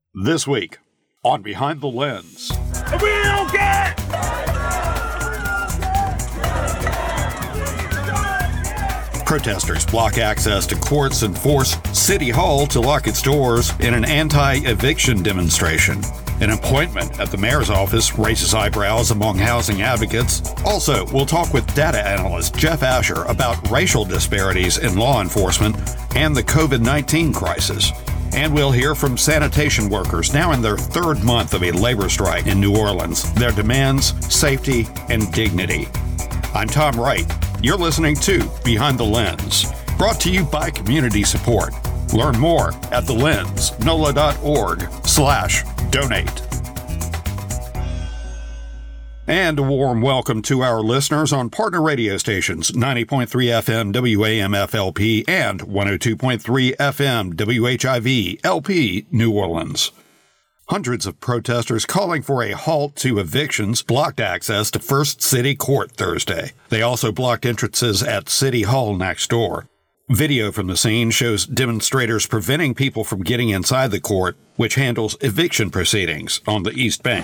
This week on Behind the Lens. We don't get Protesters block access to courts and force City Hall to lock its doors in an anti-eviction demonstration. An appointment at the mayor's office raises eyebrows among housing advocates. Also, we'll talk with data analyst Jeff Asher about racial disparities in law enforcement and the COVID-19 crisis. And we'll hear from sanitation workers now in their third month of a labor strike in New Orleans. Their demands, safety, and dignity. I'm Tom Wright. You're listening to Behind the Lens, brought to you by Community Support. Learn more at thelens.nola.org/donate. And a warm welcome to our listeners on partner radio stations 90.3 FM WAMF-LP and 102.3 FM WHIV-LP New Orleans. Hundreds of protesters calling for a halt to evictions blocked access to First City Court Thursday. They also blocked entrances at City Hall next door. Video from the scene shows demonstrators preventing people from getting inside the court, which handles eviction proceedings on the East Bank.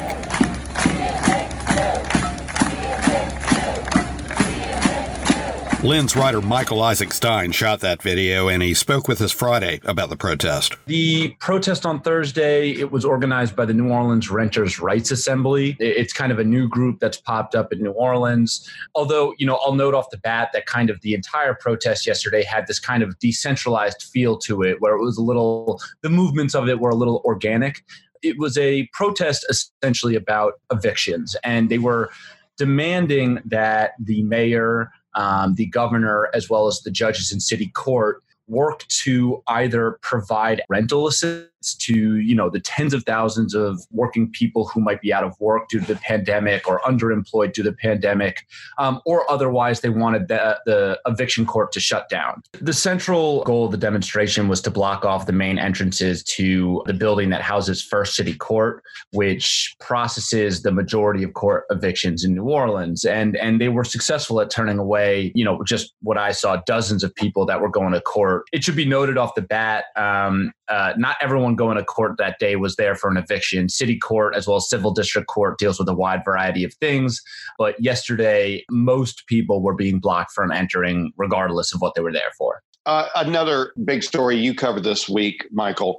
Lens writer Michael Isaac Stein shot that video, and he spoke with us Friday about the protest. The protest on Thursday, it was organized by the New Orleans Renters' Rights Assembly. It's kind of a new group that's popped up in New Orleans. Although, I'll note off the bat that kind of the entire protest yesterday had this kind of decentralized feel to it, where it was the movements of it were a little organic. It was a protest essentially about evictions, and they were demanding that the mayor, the governor, as well as the judges in city court, work to either provide rental assistance to, the tens of thousands of working people who might be out of work due to the pandemic or underemployed due to the pandemic, or otherwise they wanted the eviction court to shut down. The central goal of the demonstration was to block off the main entrances to the building that houses First City Court, which processes the majority of court evictions in New Orleans. And they were successful at turning away, just what I saw, dozens of people that were going to court. It should be noted off the bat, not everyone going to court that day was there for an eviction. City court, as well as civil district court, deals with a wide variety of things. But yesterday, most people were being blocked from entering regardless of what they were there for. Another big story you covered this week, Michael,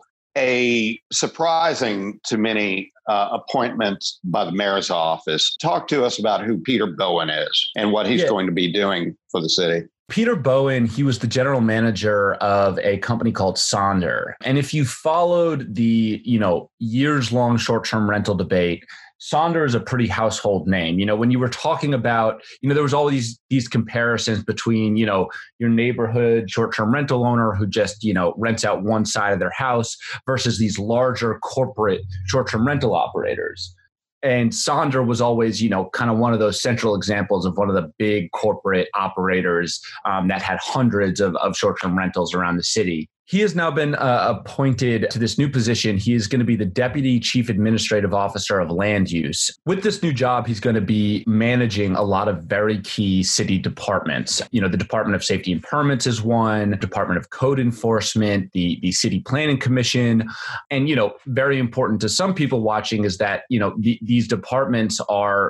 a surprising to many appointment by the mayor's office. Talk to us about who Peter Bowen is and what he's going to be doing for the city. Peter Bowen, he was the general manager of a company called Sonder. And if you followed the, years-long short-term rental debate, Sonder is a pretty household name. When you were talking about, there was all these comparisons between, your neighborhood short-term rental owner who just, rents out one side of their house versus these larger corporate short-term rental operators. And Sonder was always, kind of one of those central examples of one of the big corporate operators that had hundreds of short-term rentals around the city. He has now been appointed to this new position. He is going to be the Deputy Chief Administrative Officer of Land Use. With this new job, he's going to be managing a lot of very key city departments. The Department of Safety and Permits is one, Department of Code Enforcement, the City Planning Commission. And, very important to some people watching is that, these departments are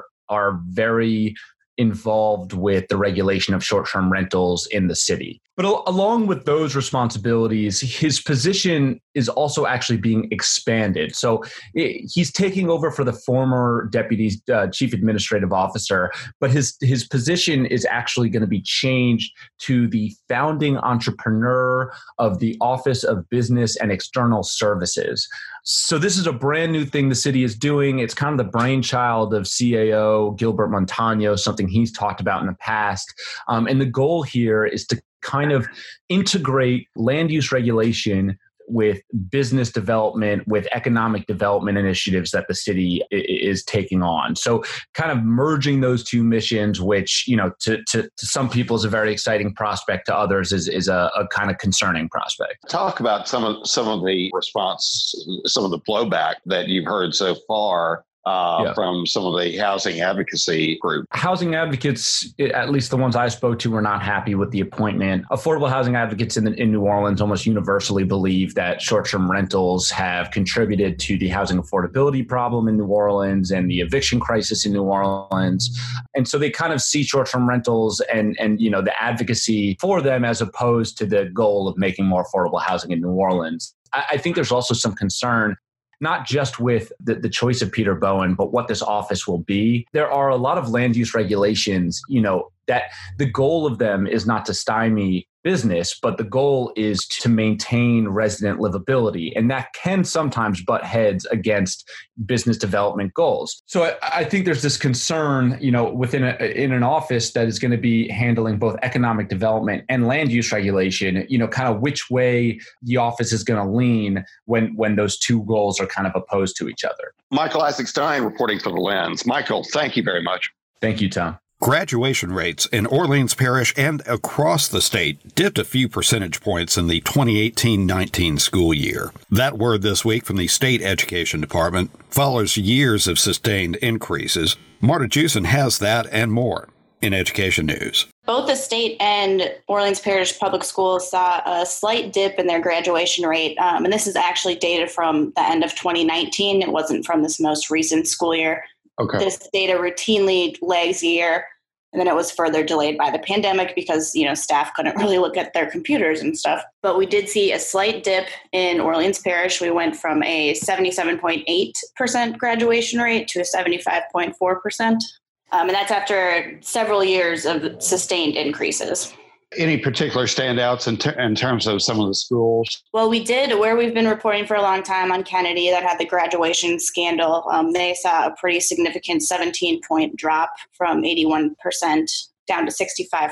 very involved with the regulation of short-term rentals in the city. But along with those responsibilities, his position is also actually being expanded. So he's taking over for the former deputy chief administrative officer, but his position is actually going to be changed to the founding entrepreneur of the Office of Business and External Services. So this is a brand new thing the city is doing. It's kind of the brainchild of CAO Gilbert Montano, something he's talked about in the past. And the goal here is to kind of integrate land use regulation with business development, with economic development initiatives that the city is taking on. So kind of merging those two missions, which, to some people is a very exciting prospect, to others is a kind of concerning prospect. Talk about some of the response, some of the blowback that you've heard so far from some of the housing advocacy groups. Housing advocates, at least the ones I spoke to, were not happy with the appointment. Affordable housing advocates in New Orleans almost universally believe that short-term rentals have contributed to the housing affordability problem in New Orleans and the eviction crisis in New Orleans. And so they kind of see short-term rentals and the advocacy for them as opposed to the goal of making more affordable housing in New Orleans. I think there's also some concern, not just with the choice of Peter Bowen, but what this office will be. There are a lot of land use regulations, that the goal of them is not to stymie business, but the goal is to maintain resident livability. And that can sometimes butt heads against business development goals. So I think there's this concern, in an office that is going to be handling both economic development and land use regulation, kind of which way the office is going to lean when those two goals are kind of opposed to each other. Michael Isaac Stein reporting for The Lens. Michael, thank you very much. Thank you, Tom. Graduation rates in Orleans Parish and across the state dipped a few percentage points in the 2018-19 school year. That word this week from the State Education Department follows years of sustained increases. Marta Jewson has that and more in Education News. Both the state and Orleans Parish Public Schools saw a slight dip in their graduation rate. And this is actually data from the end of 2019. It wasn't from this most recent school year. Okay. This data routinely lags a year, and then it was further delayed by the pandemic because, staff couldn't really look at their computers and stuff. But we did see a slight dip in Orleans Parish. We went from a 77.8% graduation rate to a 75.4%. And that's after several years of sustained increases. Any particular standouts in terms of some of the schools? Well, we did, where we've been reporting for a long time on Kennedy that had the graduation scandal. They saw a pretty significant 17-point drop from 81% down to 65%.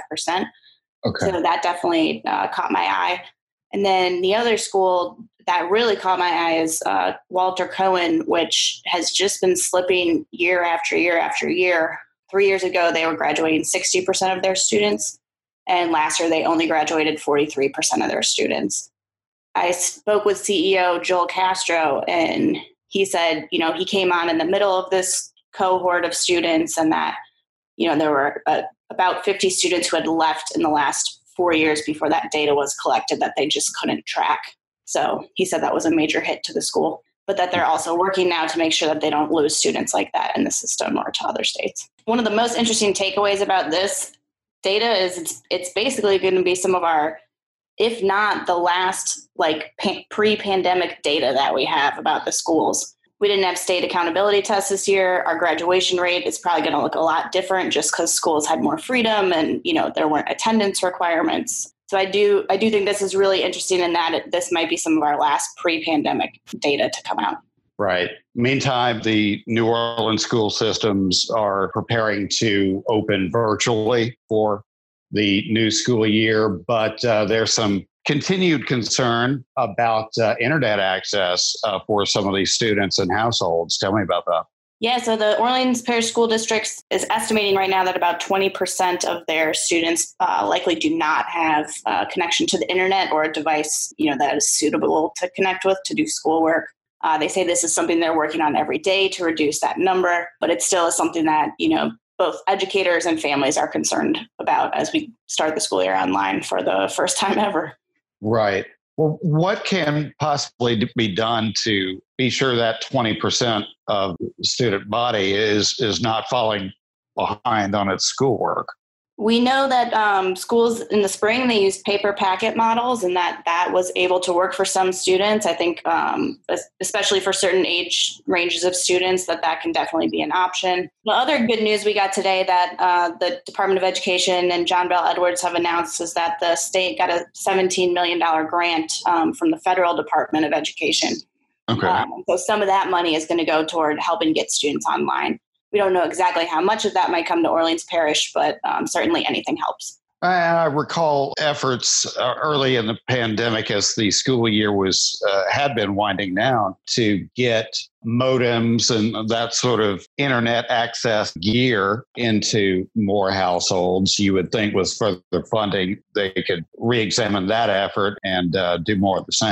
Okay. So that definitely caught my eye. And then the other school that really caught my eye is Walter Cohen, which has just been slipping year after year after year. 3 years ago, they were graduating 60% of their students. And last year, they only graduated 43% of their students. I spoke with CEO Joel Castro, and he said, he came on in the middle of this cohort of students and that, there were about 50 students who had left in the last 4 years before that data was collected that they just couldn't track. So he said that was a major hit to the school, but that they're also working now to make sure that they don't lose students like that in the system or to other states. One of the most interesting takeaways about this data is it's basically going to be some of our, if not the last pre-pandemic data that we have about the schools. We didn't have state accountability tests this year. Our graduation rate is probably going to look a lot different just because schools had more freedom and, there weren't attendance requirements. So I do think this is really interesting in that this might be some of our last pre-pandemic data to come out. Right. Meantime, the New Orleans school systems are preparing to open virtually for the new school year, but there's some continued concern about internet access for some of these students and households. Tell me about that. Yeah, so the Orleans Parish School District is estimating right now that about 20% of their students likely do not have a connection to the internet or a device, that is suitable to connect with to do schoolwork. They say this is something they're working on every day to reduce that number, but it still is something that, both educators and families are concerned about as we start the school year online for the first time ever. Right. Well, what can possibly be done to be sure that 20% of the student body is not falling behind on its schoolwork? We know that schools in the spring, they used paper packet models and that was able to work for some students. I think especially for certain age ranges of students that can definitely be an option. The other good news we got today that the Department of Education and John Bell Edwards have announced is that the state got a $17 million grant from the Federal Department of Education. Okay. So some of that money is going to go toward helping get students online. We don't know exactly how much of that might come to Orleans Parish, but certainly anything helps. I recall efforts early in the pandemic as the school year had been winding down to get modems and that sort of internet access gear into more households. You would think with further funding, they could re-examine that effort and do more of the same.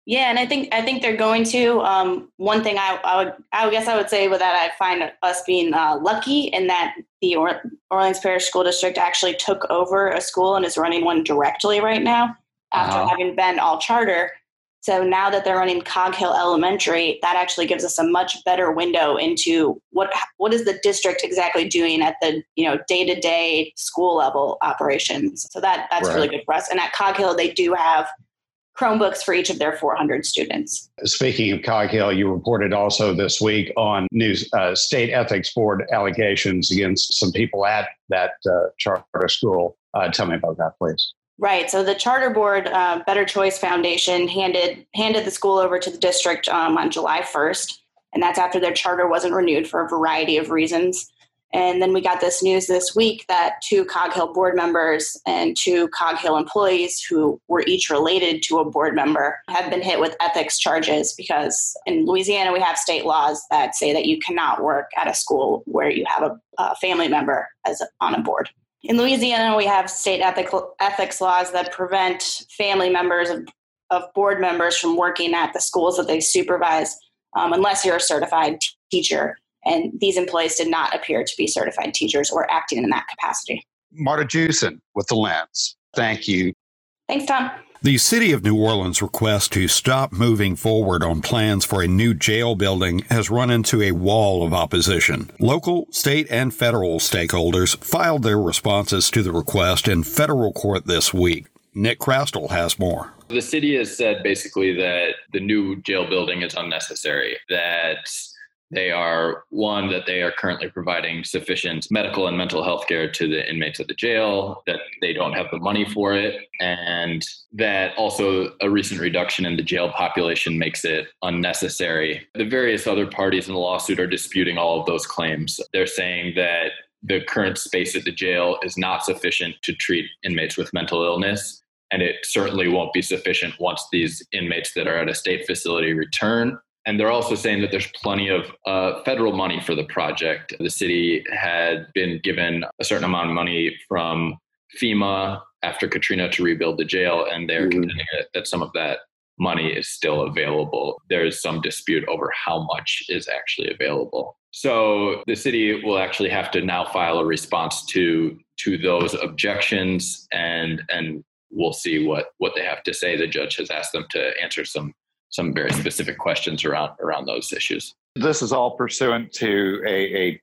Yeah, and I think they're going to. One thing I guess I would say with that, I find us being lucky in that the Orleans Parish School District actually took over a school and is running one directly right now after having been all charter. So now that they're running Cog Hill Elementary, that actually gives us a much better window into what is the district exactly doing at the day-to-day school level operations. So that's really good for us. And at Cog Hill, they do have Chromebooks for each of their 400 students. Speaking of Cog Hill, you reported also this week on new state ethics board allegations against some people at that charter school. Tell me about that, please. Right. So the charter board, Better Choice Foundation, handed the school over to the district on July 1st. And that's after their charter wasn't renewed for a variety of reasons. And then we got this news this week that 2 Cog Hill board members and 2 Cog Hill employees who were each related to a board member have been hit with ethics charges because in Louisiana, we have state laws that say that you cannot work at a school where you have a family member on a board. In Louisiana, we have state ethics laws that prevent family members of board members from working at the schools that they supervise unless you're a certified teacher. And these employees did not appear to be certified teachers or acting in that capacity. Marta Jewson with The Lens. Thank you. Thanks, Tom. The City of New Orleans' request to stop moving forward on plans for a new jail building has run into a wall of opposition. Local, state, and federal stakeholders filed their responses to the request in federal court this week. Nick Crastle has more. The city has said basically that the new jail building is unnecessary, that they are currently providing sufficient medical and mental health care to the inmates at the jail, that they don't have the money for it, and that also a recent reduction in the jail population makes it unnecessary. The various other parties in the lawsuit are disputing all of those claims. They're saying that the current space at the jail is not sufficient to treat inmates with mental illness, and it certainly won't be sufficient once these inmates that are at a state facility return. And they're also saying that there's plenty of federal money for the project. The city had been given a certain amount of money from FEMA after Katrina to rebuild the jail, and they're contending that some of that money is still available. There's some dispute over how much is actually available. So the city will actually have to now file a response to those objections, and we'll see what they have to say. The judge has asked them to answer some very specific questions around those issues. This is all pursuant to a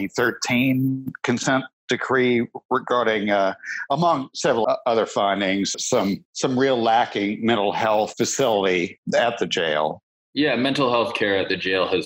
2013 consent decree regarding, among several other findings, some real lacking mental health facility at the jail. Yeah, mental health care at the jail has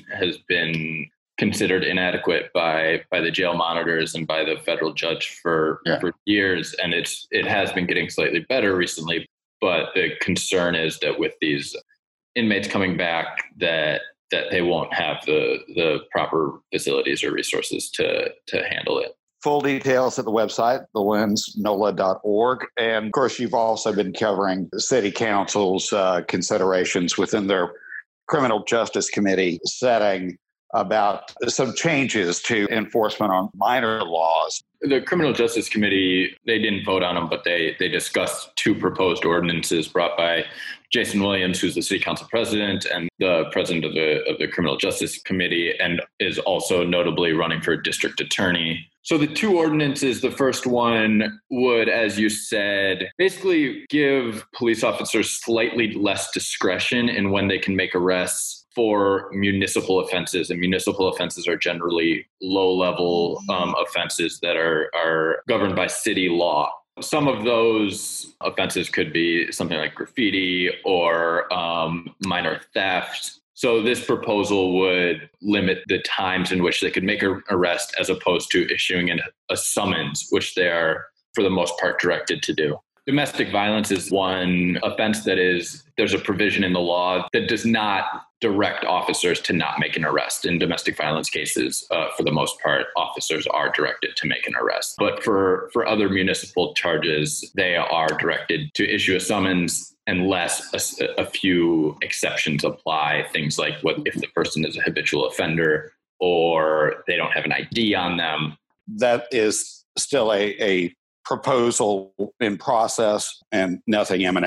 been considered inadequate by the jail monitors and by the federal judge for years, and it has been getting slightly better recently. But the concern is that with these inmates coming back, that they won't have the proper facilities or resources to handle it. Full details at the website, thelensnola.org. And of course, you've also been covering the City Council's considerations within their Criminal Justice Committee setting about some changes to enforcement on minor laws. The Criminal Justice Committee, they didn't vote on them, but they discussed 2 proposed ordinances brought by Jason Williams, who's the City Council president and the president of the Criminal Justice Committee, and is also notably running for district attorney. So the 2 ordinances, the first one would, as you said, basically give police officers slightly less discretion in when they can make arrests for municipal offenses. And municipal offenses are generally low-level offenses that are governed by city law. Some of those offenses could be something like graffiti or minor theft. So this proposal would limit the times in which they could make an arrest as opposed to issuing a summons, which they are, for the most part, directed to do. Domestic violence is one offense there's a provision in the law that does not direct officers to not make an arrest. In domestic violence cases, for the most part, officers are directed to make an arrest. But for other municipal charges, they are directed to issue a summons unless a few exceptions apply. Things like if the person is a habitual offender or they don't have an ID on them. That is still a proposal in process and nothing imminent.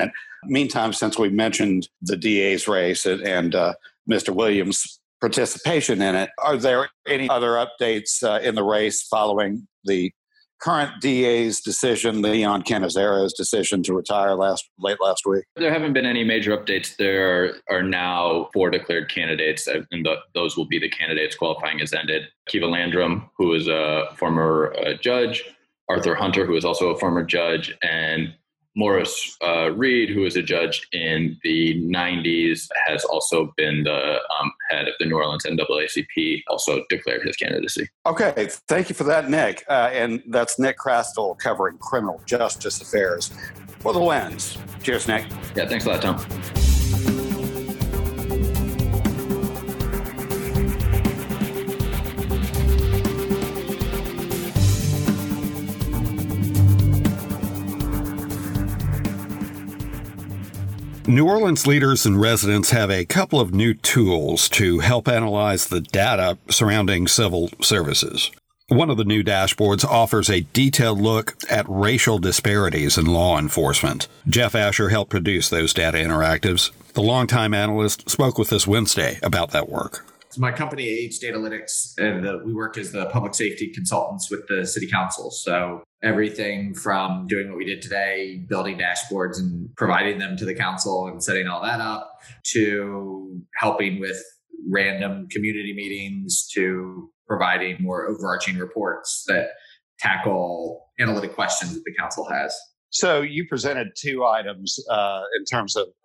Meantime, since we mentioned the DA's race and Mr. Williams' participation in it, are there any other updates in the race following the current DA's decision, Leon Canizaro's decision to retire late last week? There haven't been any major updates. There are now 4 declared candidates, and those will be the candidates. Qualifying has ended. Kiva Landrum, who is a former judge, Arthur Hunter, who is also a former judge, and Morris Reed, who was a judge in the 90s, has also been the head of the New Orleans NAACP, also declared his candidacy. Okay, thank you for that, Nick. And that's Nick Krastel covering criminal justice affairs for The Lens. Cheers, Nick. Yeah, thanks a lot, Tom. New Orleans leaders and residents have a couple of new tools to help analyze the data surrounding civil services. One of the new dashboards offers a detailed look at racial disparities in law enforcement. Jeff Asher helped produce those data interactives. The longtime analyst spoke with us Wednesday about that work. So my company, Age Datalytics, and we work as the public safety consultants with the city council. So everything from doing what we did today, building dashboards and providing them to the council and setting all that up, to helping with random community meetings, to providing more overarching reports that tackle analytic questions that the council has. So you presented 2 items in terms of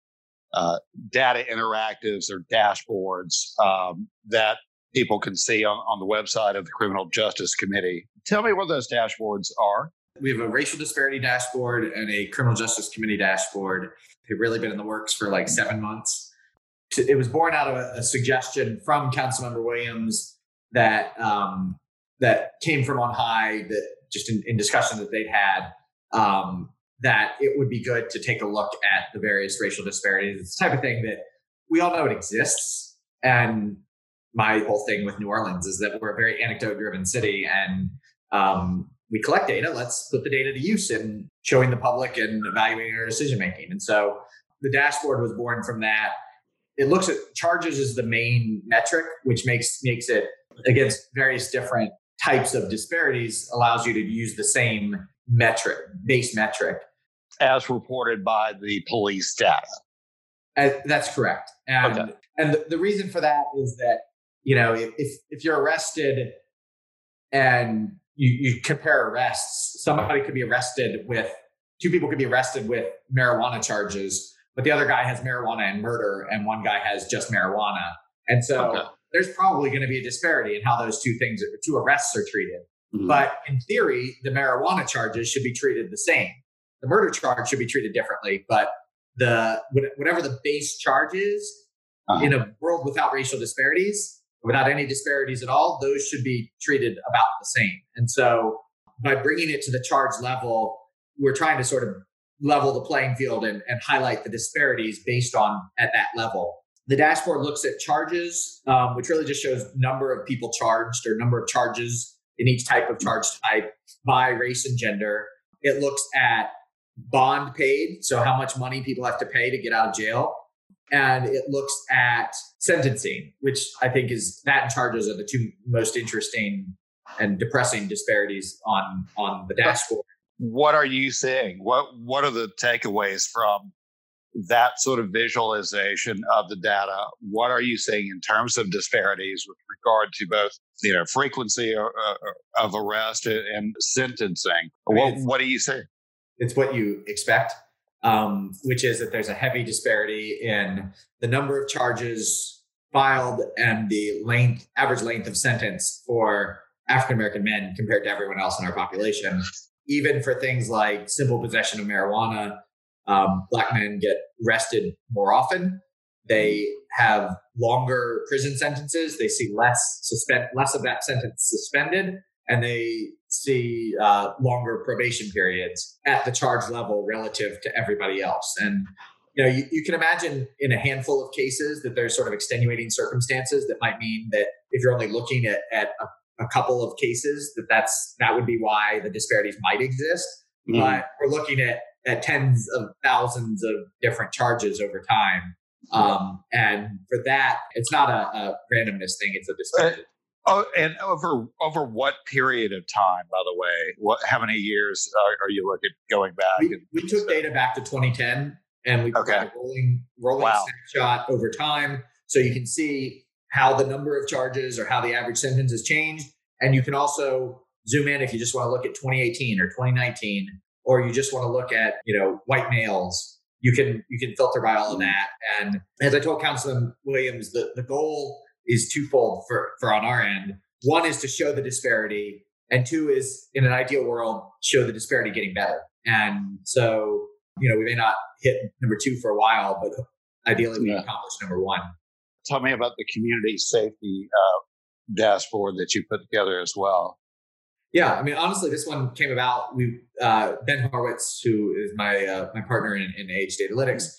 data interactives or dashboards that people can see on the website of the Criminal Justice Committee. Tell me what those dashboards are. We have a racial disparity dashboard and a criminal justice committee dashboard. They've really been in the works for like 7 months. It was born out of a suggestion from Councilmember Williams that came from on high, that just in discussion that they'd had, that it would be good to take a look at the various racial disparities. It's the type of thing that we all know it exists. And my whole thing with New Orleans is that we're a very anecdote-driven city, and we collect data. Let's put the data to use in showing the public and evaluating our decision-making. And so the dashboard was born from that. It looks at charges as the main metric, which makes it, against various different types of disparities, allows you to use the same metric, base metric. As reported by the police data. That's correct. And the reason for that is that, if you're arrested and you compare arrests, somebody could be arrested with, 2 people could be arrested with marijuana charges, but the other guy has marijuana and murder, and one guy has just marijuana. And so there's probably going to be a disparity in how those 2 arrests are treated. Mm-hmm. But in theory, the marijuana charges should be treated the same. The murder charge should be treated differently, but whatever the base charge is, in a world without racial disparities, without any disparities at all, those should be treated about the same. And so by bringing it to the charge level, we're trying to sort of level the playing field and highlight the disparities based on at that level. The dashboard looks at charges, which really just shows number of people charged or number of charges in each type of charge type by race and gender. It looks at bond paid, so how much money people have to pay to get out of jail. And it looks at sentencing, which I think is, that and charges are the 2 most interesting and depressing disparities on the dashboard. What are you seeing? What are the takeaways from that sort of visualization of the data? What are you seeing in terms of disparities with regard to both frequency of arrest and sentencing? What do you see? It's what you expect, which is that there's a heavy disparity in the number of charges filed and the average length of sentence for African-American men compared to everyone else in our population. Even for things like simple possession of marijuana, Black men get arrested more often. They have longer prison sentences. They see less of that sentence suspended, and they see longer probation periods at the charge level relative to everybody else. And you can imagine in a handful of cases that there's sort of extenuating circumstances that might mean that if you're only looking at a couple of cases, that would be why the disparities might exist. Mm-hmm. But we're looking at at tens of thousands of different charges over time. And for that, it's not a randomness thing; it's a distributed. And over what period of time, by the way? How many years are you looking going back? We took data back to 2010, and we put a rolling snapshot over time, so you can see how the number of charges or how the average sentence has changed. And you can also zoom in if you just want to look at 2018 or 2019, or you just want to look at white males. You can filter by all of that. And as I told Councilman Williams, the goal is twofold for on our end. One is to show the disparity, and two is, in an ideal world, show the disparity getting better. And so, we may not hit number 2 for a while, but ideally we accomplish number 1. Tell me about the community safety dashboard that you put together as well. Yeah, I mean, honestly, this one came about. Ben Horowitz, who is my partner in AH Datalytics,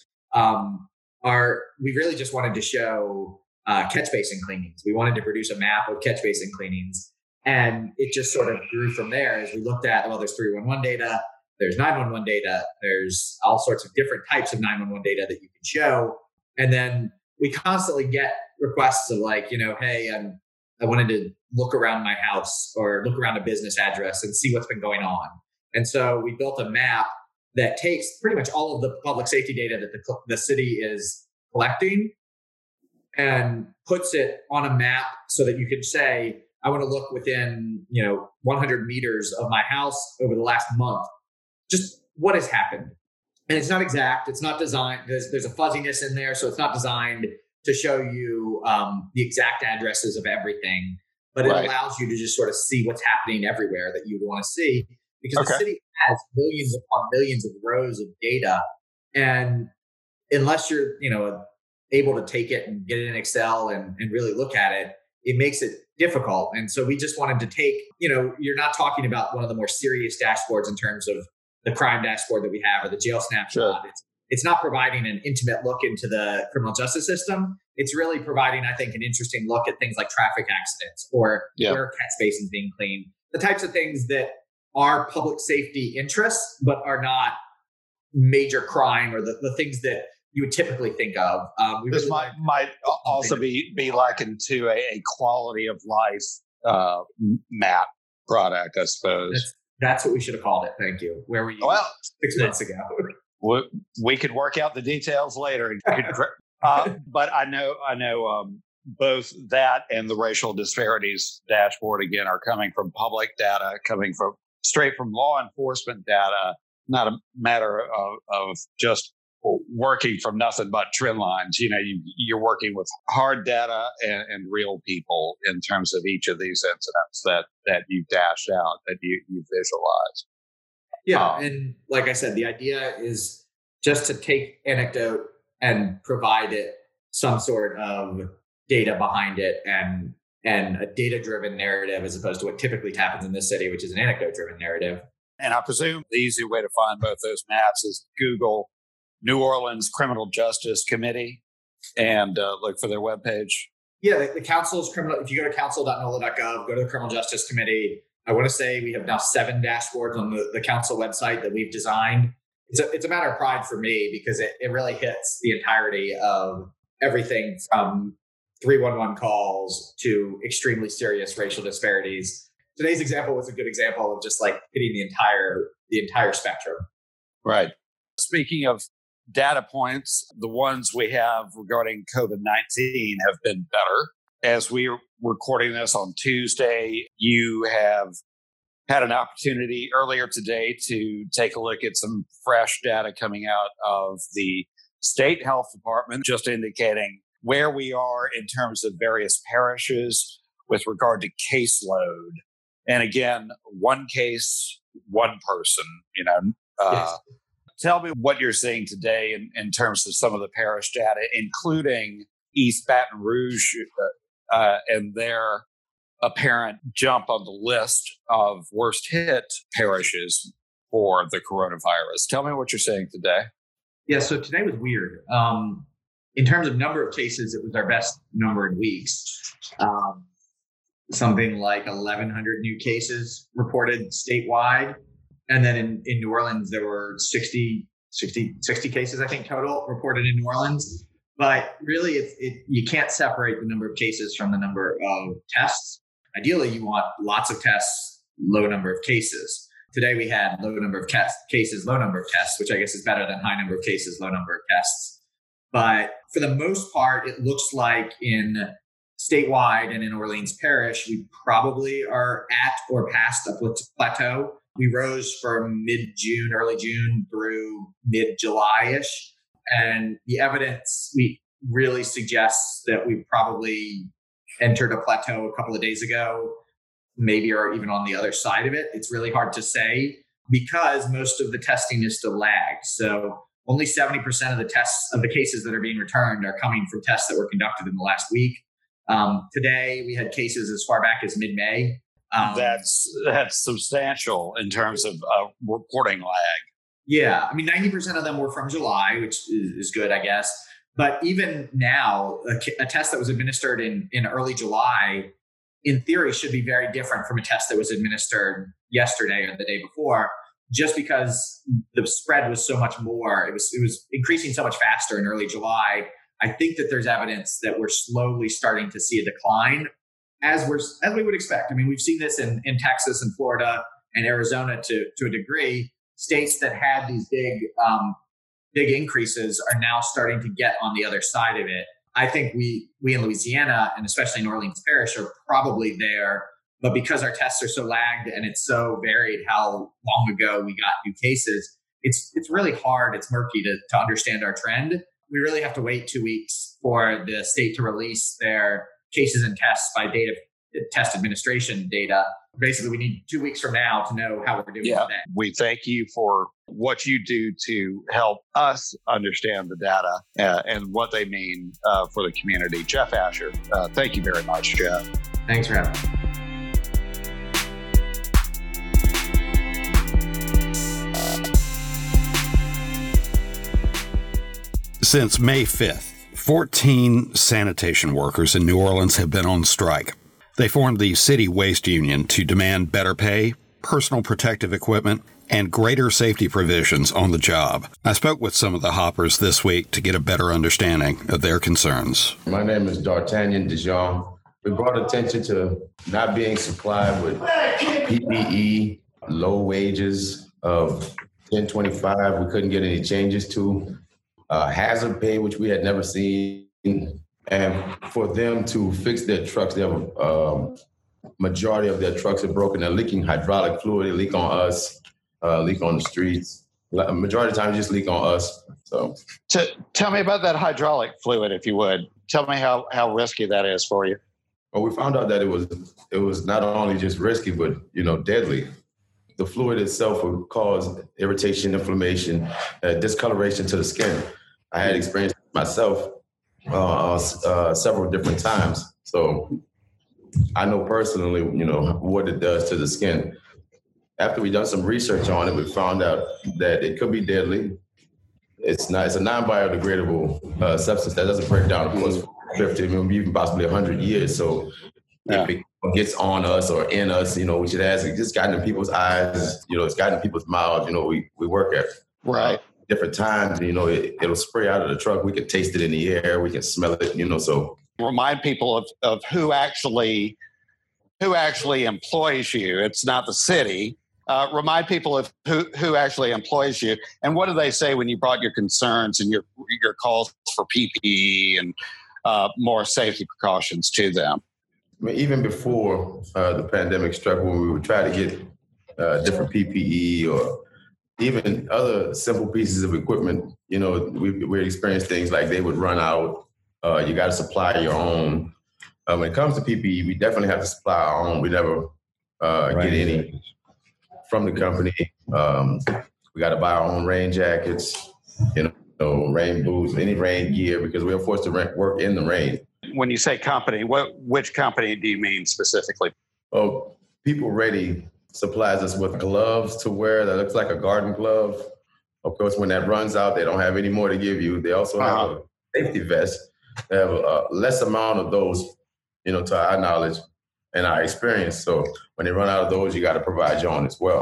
we really just wanted to show catch basin cleanings. We wanted to produce a map of catch basin cleanings, and it just sort of grew from there as we looked at, there's 311 data, there's 911 data, there's all sorts of different types of 911 data that you can show, and then we constantly get requests of hey, I wanted to look around my house or look around a business address and see what's been going on. And so we built a map that takes pretty much all of the public safety data that the city is collecting and puts it on a map so that you can say, I want to look within 100 meters of my house over the last month, just what has happened. And it's not exact. It's not designed. There's a fuzziness in there. So it's not designed to show you the exact addresses of everything, but it allows you to just sort of see what's happening everywhere that you'd want to see, because the city has millions upon millions of rows of data. And unless you're, able to take it and get it in Excel and really look at it, it makes it difficult. And so we just wanted to take, you're not talking about one of the more serious dashboards in terms of the crime dashboard that we have or the jail snapshot. Sure. It's not providing an intimate look into the criminal justice system. It's really providing, I think, an interesting look at things like traffic accidents or where catch basins being cleaned, the types of things that are public safety interests, but are not major crime or the things that you would typically think of. This might also be likened to a quality of life map product, I suppose. That's what we should have called it. Thank you. Where were you 6 months ago? We could work out the details later. But I know both that and the racial disparities dashboard, again, are coming from public data, coming from straight from law enforcement data, not a matter of just working from nothing but trend lines. You're working with hard data and real people in terms of each of these incidents that you dashed out, that you visualized. Yeah. And like I said, the idea is just to take anecdote and provide it some sort of data behind it and a data-driven narrative, as opposed to what typically happens in this city, which is an anecdote-driven narrative. And I presume the easy way to find both those maps is Google New Orleans Criminal Justice Committee and look for their webpage. Yeah, the council's criminal. If you go to council.nola.gov, go to the Criminal Justice Committee. I want to say we have now 7 dashboards on the council website that we've designed. It's a matter of pride for me, because it really hits the entirety of everything from 311 calls to extremely serious racial disparities. Today's example was a good example of just hitting the entire spectrum. Right. Speaking of data points, the ones we have regarding COVID-19 have been better. As we're recording this on Tuesday, you have had an opportunity earlier today to take a look at some fresh data coming out of the state health department, just indicating where we are in terms of various parishes with regard to caseload. And again, one case, one person, Yes. Tell me what you're seeing today in terms of some of the parish data, including East Baton Rouge and their apparent jump on the list of worst hit parishes for the coronavirus. Tell me what you're seeing today. Yeah, so today was weird. In terms of number of cases, it was our best number in weeks. Something like 1,100 new cases reported statewide. And then in New Orleans, there were 60 cases, I think, total reported in New Orleans. But really, you can't separate the number of cases from the number of tests. Ideally, you want lots of tests, low number of cases. Today, we had low number of cases, low number of tests, which I guess is better than high number of cases, low number of tests. But for the most part, it looks like in statewide and in Orleans Parish, we probably are at or past a plateau. We rose from mid-June, early June through mid-July-ish. And the evidence really suggests that we probably entered a plateau a couple of days ago, maybe or even on the other side of it. It's really hard to say because most of the testing is still lagged. So only 70% of the cases that are being returned are coming from tests that were conducted in the last week. Today, we had cases as far back as mid-May. That's substantial in terms of reporting lag. Yeah, I mean, 90% of them were from July, which is good, I guess. But even now, a test that was administered in early July, in theory, should be very different from a test that was administered yesterday or the day before, just because the spread was so much more. It was increasing so much faster in early July. I think that there's evidence that we're slowly starting to see a decline, as we would expect. I mean, we've seen this in Texas and Florida and Arizona to a degree. States that had these big increases are now starting to get on the other side of it. I think we in Louisiana, and especially in Orleans Parish, are probably there. But because our tests are so lagged and it's so varied how long ago we got new cases, it's really hard. It's murky to understand our trend. We really have to wait 2 weeks for the state to release their cases and tests by date of test administration data. Basically, we need 2 weeks from now to know how we're doing today. We thank you for what you do to help us understand the data and what they mean for the community. Jeff Asher, thank you very much, Jeff. Thanks for having me. Since May 5th, 14 sanitation workers in New Orleans have been on strike. They formed the City Waste Union to demand better pay, personal protective equipment, and greater safety provisions on the job. I spoke with some of the hoppers this week to get a better understanding of their concerns. My name is D'Artagnan Dijon. We brought attention to not being supplied with PPE, low wages of $10.25. We couldn't get any changes to hazard pay, which we had never seen. And for them to fix their trucks, they have majority of their trucks are broken. They're leaking hydraulic fluid. They leak on us, leak on the streets. Majority of the time, just leak on us. So, tell me about that hydraulic fluid, if you would. Tell me how risky that is for you. Well, we found out that it was not only just risky, but deadly. The fluid itself would cause irritation, inflammation, discoloration to the skin. I had experienced it myself several different times. So I know personally, what it does to the skin. After we done some research on it, we found out that it could be deadly. It's a non-biodegradable substance that doesn't break down, of course, 50, maybe even possibly 100 years. So if it gets on us or in us, which it has, it's just gotten in people's eyes, it's gotten in people's mouths, we work at different times, it'll spray out of the truck. We can taste it in the air. We can smell it, so. Remind people of who actually employs you. It's not the city. Remind people of who actually employs you. And what do they say when you brought your concerns and your calls for PPE and more safety precautions to them? I mean, even before the pandemic struck, when we would try to get different PPE or even other simple pieces of equipment, we experienced things like they would run out. You got to supply your own. When it comes to PPE, we definitely have to supply our own. We never get any from the company. We got to buy our own rain jackets, rain boots, any rain gear, because we are forced to work in the rain. When you say company, which company do you mean specifically? Oh, People Ready supplies us with gloves to wear that looks like a garden glove. Of course, when that runs out, they don't have any more to give you. They also have a safety vest. They have a less amount of those, to our knowledge and our experience. So when they run out of those, you got to provide your own as well.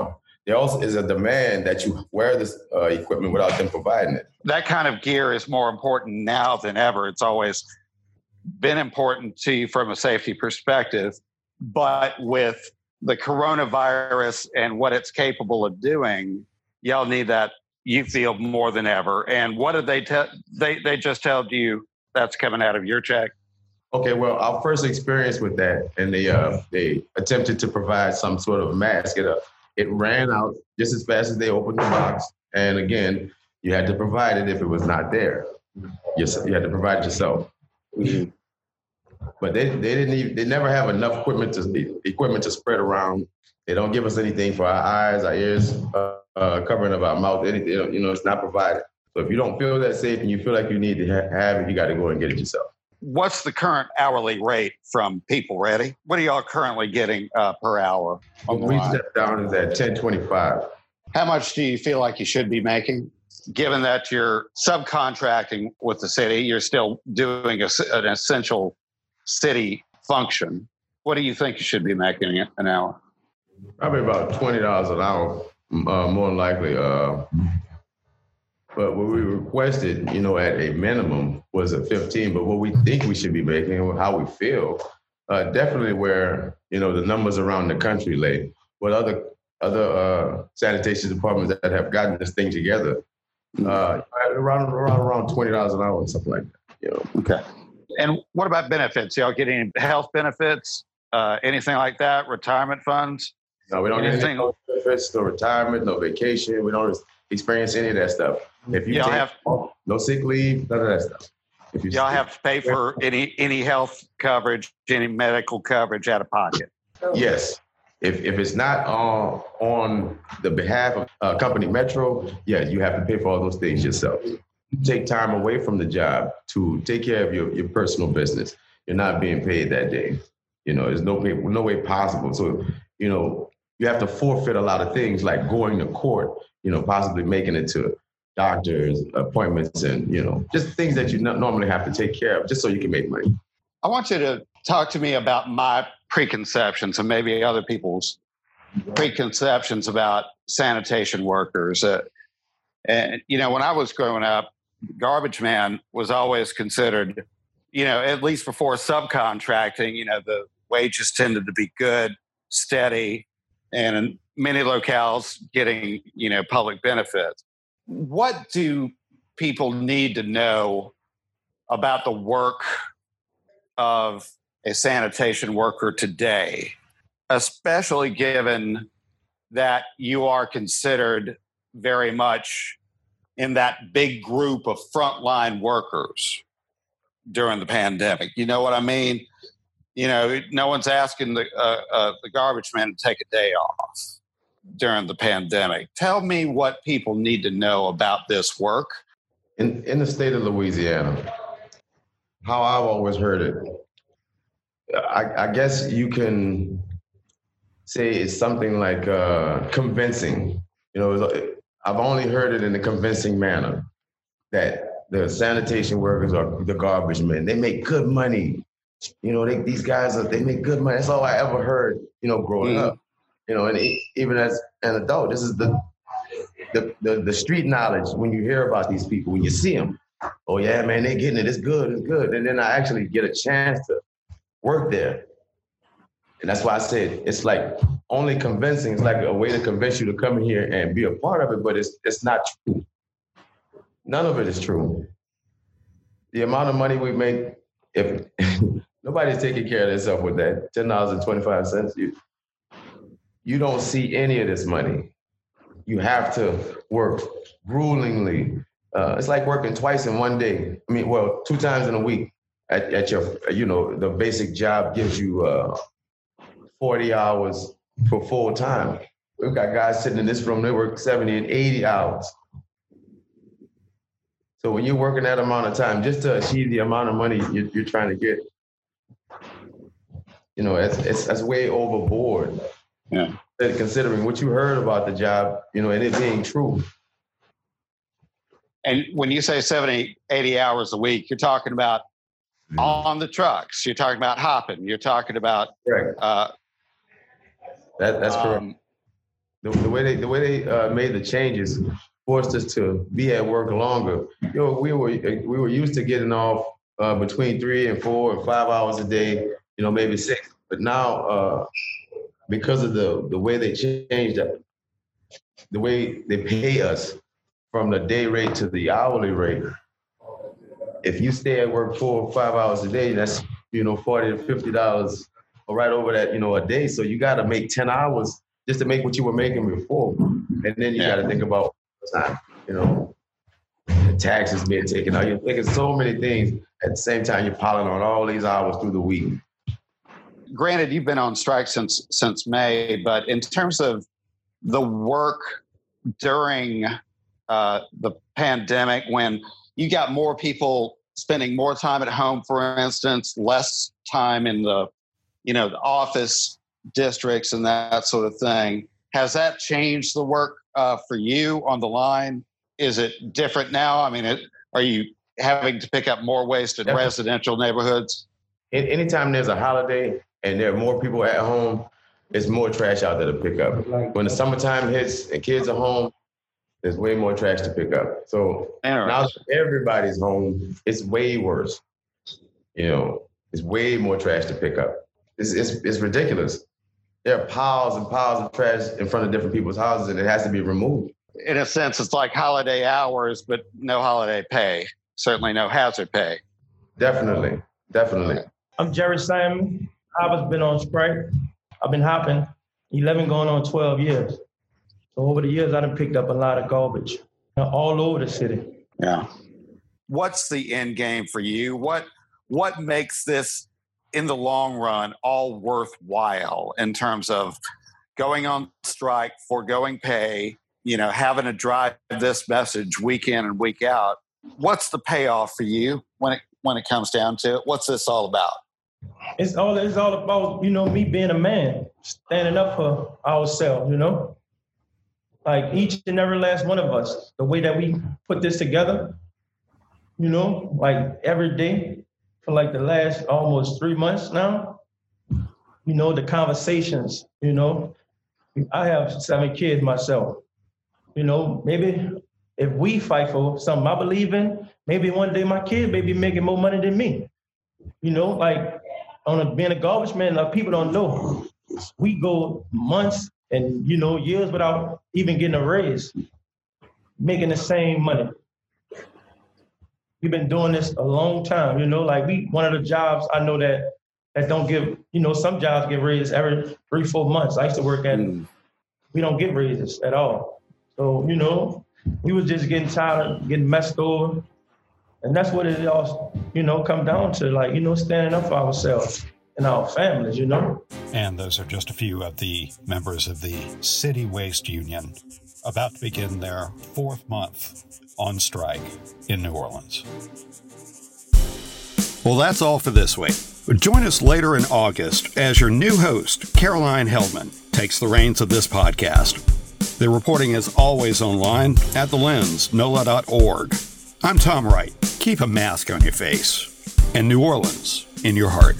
there also is a demand that you wear this equipment without them providing it. That kind of gear is more important now than ever. It's always been important to you from a safety perspective, but with the coronavirus and what it's capable of doing, y'all need that, you feel, more than ever. And what did they tell? They just told you that's coming out of your check? Okay, well, our first experience with that, and they attempted to provide some sort of mask. It ran out just as fast as they opened the box. And again, you had to provide it if it was not there. You had to provide it yourself. Mm-hmm. But they never have enough equipment to spread around. They don't give us anything for our eyes, our ears, covering of our mouth. Anything, it's not provided. So if you don't feel that safe and you feel like you need to have it, you got to go and get it yourself. What's the current hourly rate from People Ready? What are y'all currently getting per hour? We step down is at $10.25. How much do you feel like you should be making? Given that you're subcontracting with the city, you're still doing an essential city function. What do you think you should be making an hour? Probably about $20 an hour, more than likely. But what we requested, at a minimum was a 15. But what we think we should be making and how we feel, definitely where, the numbers around the country lay. What other sanitation departments that have gotten this thing together, around $20 an hour or something like that. Okay. And what about benefits? Y'all get any health benefits, anything like that? Retirement funds? No, we don't get any health benefits, no retirement, no vacation. We don't experience any of that stuff. If you have no sick leave, none of that stuff. If y'all have to pay for any health coverage, any medical coverage out of pocket? Yes. If it's not on the behalf of company Metro, yeah, you have to pay for all those things yourself. Take time away from the job to take care of your personal business. You're not being paid that day. There's no way possible. So, you have to forfeit a lot of things like going to court, possibly making it to doctors' appointments and, just things that you normally have to take care of just so you can make money. I want you to talk to me about my preconceptions and maybe other people's preconceptions about sanitation workers. And, when I was growing up, garbage man was always considered, at least before subcontracting, the wages tended to be good, steady, and in many locales getting, public benefits. What do people need to know about the work of a sanitation worker today, especially given that you are considered very much in that big group of frontline workers during the pandemic? You know what I mean? No one's asking the garbage man to take a day off during the pandemic. Tell me what people need to know about this work. In the state of Louisiana, how I've always heard it, I guess you can say it's something like convincing. I've only heard it in a convincing manner that the sanitation workers are the garbage men. They make good money. These guys they make good money. That's all I ever heard, growing up. And even as an adult, this is the street knowledge when you hear about these people, when you see them. Oh yeah, man, they're getting it. It's good. It's good. And then I actually get a chance to work there. And that's why I said it's like only convincing. It's like a way to convince you to come here and be a part of it, but it's not true. None of it is true. The amount of money we make, if nobody's taking care of themselves with that $10.25, you don't see any of this money. You have to work gruelingly. It's like working twice in one day. 2 times in a week at your, the basic job gives you 40 hours for full time. We've got guys sitting in this room, they work 70 and 80 hours. So when you're working that amount of time, just to achieve the amount of money you're trying to get, it's way overboard. Yeah. Considering what you heard about the job, and it being true. And when you say 70, 80 hours a week, you're talking about on the trucks. You're talking about hopping. You're talking about correct. That's correct. The way they made the changes forced us to be at work longer. We were used to getting off between 3 and 4 and 5 hours a day, maybe 6. But now, because of the way they changed that, the way they pay us from the day rate to the hourly rate, if you stay at work 4 or 5 hours a day, that's $40 to $50 or right over that, a day. So you got to make 10 hours just to make what you were making before, and then you got to think about time, the taxes being taken out. You're thinking so many things at the same time. You're piling on all these hours through the week. Granted, you've been on strike since May, but in terms of the work during the pandemic, when you got more people spending more time at home, for instance, less time in the office districts and that sort of thing, has that changed the work for you on the line? Is it different now? I mean, are you having to pick up more waste in residential neighborhoods? Anytime there's a holiday and there are more people at home, there's more trash out there to pick up. When the summertime hits and kids are home, there's way more trash to pick up. So now that everybody's home, it's way worse. It's way more trash to pick up. It's ridiculous. There are piles and piles of trash in front of different people's houses, and it has to be removed. In a sense, it's like holiday hours, but no holiday pay. Certainly no hazard pay. Definitely. I'm Jerry Simon. I've been on strike. I've been hopping 11 going on 12 years. So over the years, I've picked up a lot of garbage all over the city. Yeah. What's the end game for you? What makes this, in the long run, all worthwhile in terms of going on strike, foregoing pay, having to drive this message week in and week out? What's the payoff for you when it comes down to it? What's this all about? It's all about, me being a man, standing up for ourselves, Like each and every last one of us, the way that we put this together, like every day for like the last almost 3 months now, the conversations, I have 7 kids myself, maybe if we fight for something I believe in, maybe one day my kid may be making more money than me, like being a garbage man, like people don't know, we go months and, years without even getting a raise, making the same money. We've been doing this a long time, like one of the jobs I know that don't give, some jobs get raises every 3-4 months. I used to work at, we don't get raises at all. So, we was just getting tired of getting messed over. And that's what it all, come down to, like, standing up for ourselves and our families, And those are just a few of the members of the City Waste Union about to begin their 4th month on strike in New Orleans. Well, that's all for this week. Join us later in August as your new host, Caroline Heldman, takes the reins of this podcast. The reporting is always online at thelens.nola.org. I'm Tom Wright. Keep a mask on your face and New Orleans in your heart.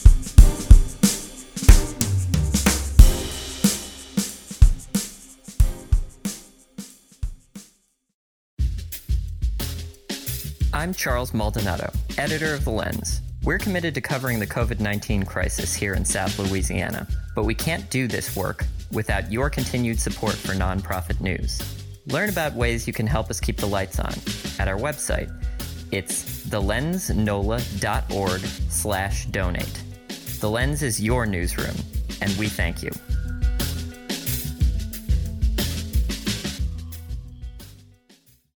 I'm Charles Maldonado, editor of The Lens. We're committed to covering the COVID-19 crisis here in South Louisiana, but we can't do this work without your continued support for nonprofit news. Learn about ways you can help us keep the lights on at our website. It's thelensnola.org/donate. The Lens is your newsroom, and we thank you.